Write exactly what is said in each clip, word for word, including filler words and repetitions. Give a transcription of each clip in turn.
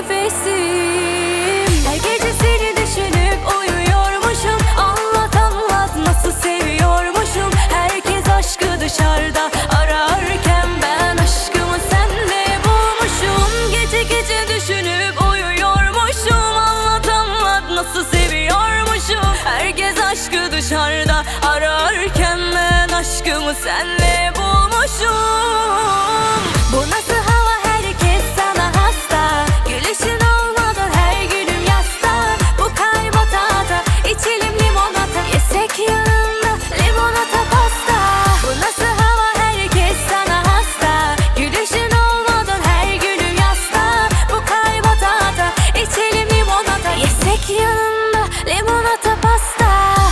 nefesim. Her gece seni düşünüp uyuyormuşum. Anlat anlat nasıl seviyormuşum. Herkes aşkı dışarıda ararken ben aşkımı senle bulmuşum. Gece gece düşünüp uyuyormuşum. Anlat anlat nasıl seviyormuşum. Herkes aşkı dışarıda ararken ben aşkımı senle bulmuşum. Bu nasıl hava, herkes sana hasta. Gülüşün olmadan her günüm yasta. Bu kalp atata, içelim limonata. Yesek yanında limonata pasta. Bu nasıl hava, herkes sana hasta. Gülüşün olmadan her günüm yasta. Bu kalp atata, içelim limonata. Yesek yanında limonata pasta.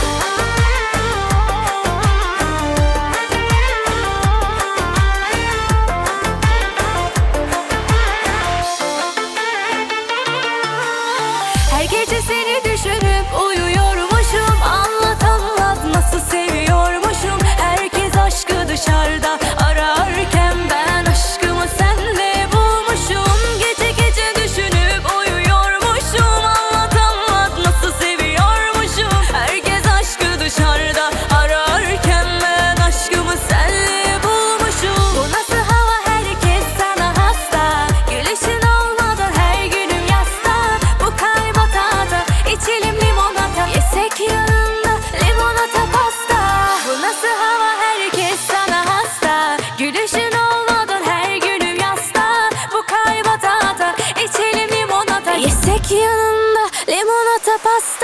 Her gece seni düşünüp uyuyormuşum. Anlat anlat nasıl seviyormuşum. Herkes aşkı dışarıda ararken ben aşkımı senle bulmuşum. Gece gece düşünüp uyuyormuşum. Anlat anlat nasıl seviyormuşum. Herkes aşkı dışarıda ararken ben aşkımı senle bulmuşum. Bu nasıl hava, herkes sana hasta. Gülüşün olmadan her günüm yasta. Bu kalp atata, içelim limonata. Yesek yanında limonata pasta. Bu nasıl hava, herkes sana hasta. Gülüşün olmadan her günüm yasta. Bu kalp atata, içelim limonata. Yesek yanında limonata pasta.